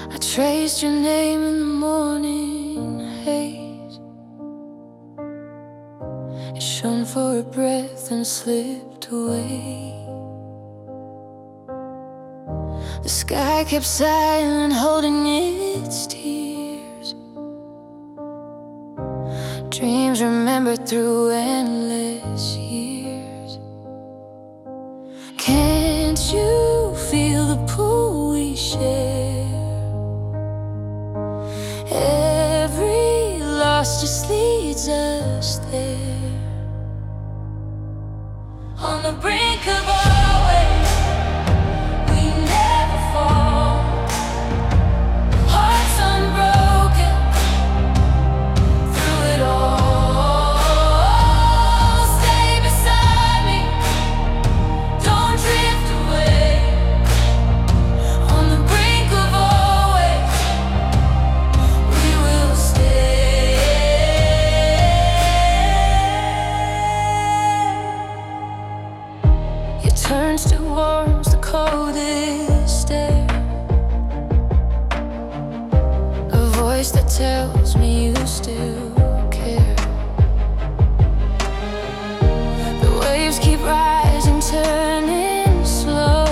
I traced your name in the morning haze. It shone for a breath and slipped away. The sky kept silent, holding its tears. Dreams remembered through endless years. Can't you feel the pull we share? Every loss just leads us there. On the brink of our way, we never fall. Hearts unbroken through it all. Stay beside me, don't drift away. On the brink of our way, we will stay. Your turn still warms the coldest air. A voice that tells me you still care. The waves keep rising, turning slow.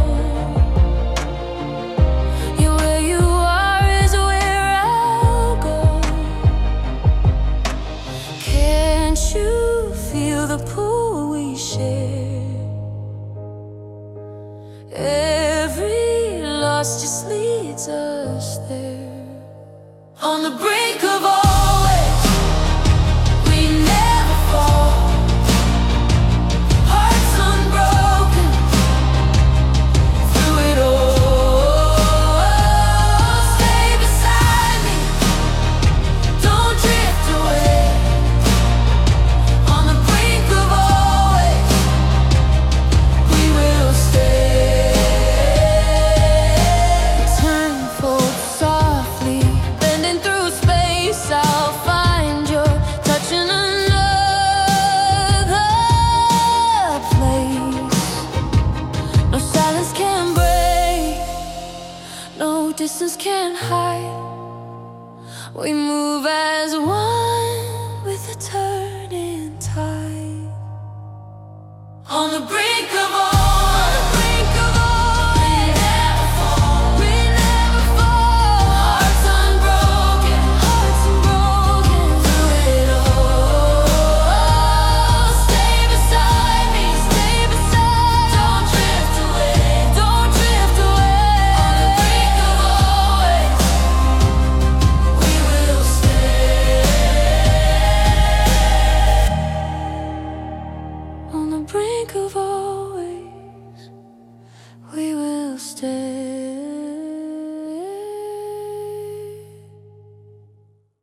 Yeah, where you are is where I'll go. Can't you feel the pull we share? Every loss just leads us there. On the brink of our way, we never fall. Hearts unbroken through it all. Stay beside me, don't drift away. On the brink of our way, we will stay. Turn forward softly, bending through space. I'll find your touch in another place. No silence can break, no distance can hide. We move as one with the turning tide. On the brink of all, we never fall. We never fall. Hearts unbroken through it all. Stay beside me, stay beside. Don't drift away, don't drift away. On the brink of our way, we will stay. On the brink of always, we will stay.